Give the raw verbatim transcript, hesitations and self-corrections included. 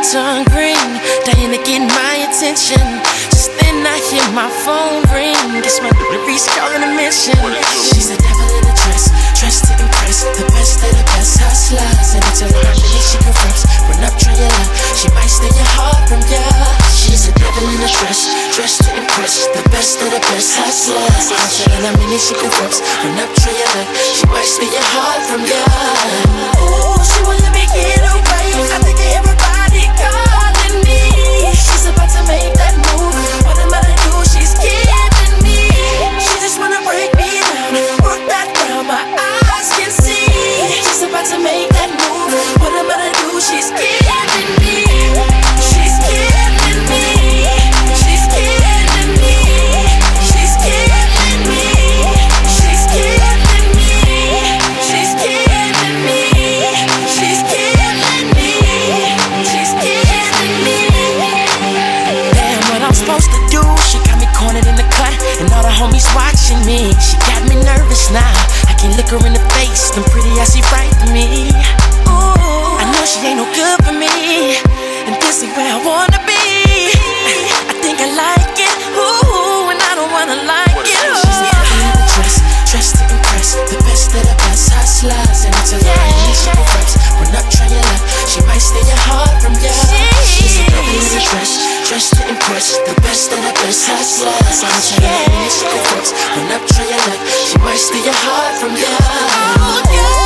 tongue green, dying to get my attention. Just then I hear my phone ring. Guess my Reese calling a mission. She's a devil in a dress, dressed to impress. The best of the best hustlers. And it's a harmony she confronts. Run up, try your luck. She might steal your heart from ya. She's a devil in a dress, dressed to impress. The best of the best hustlers. And it's a harmony she confronts. Run up, try your luck. She might steal your heart from ya. Ooh, she wanna make it away. I think everybody calling me. She's about to make that move. What am I to do? She's killing me. She just wanna break me down, work that round my eyes can see. She's about to make that move. What am I to do? She's killing me. She's killing me. She's killing me. She's killing me. She's killing me. She's killing me. She's killing me. She's killing me. Damn, what I'm supposed to do? She got me cornered in the cut, and all the homies watching me. She got me nervous now. I can't look her in the face. Them pretty eyes, she frighten me. Ooh, I know she ain't no good for me, and this ain't where I wanna be. I think I like it, ooh, and I don't wanna like it. Ooh. She's a devil in a dress, dressed to impress. The best of the best hustlers, and it's a lie, she confronts. Run up, try your luck. She might steal your heart from ya. She's a devil in a dress, dressed to impress. The best of the best hustlers, and it's a lie, she confronts. Run up, try your luck. She might steal your heart from ya. Oh, yeah.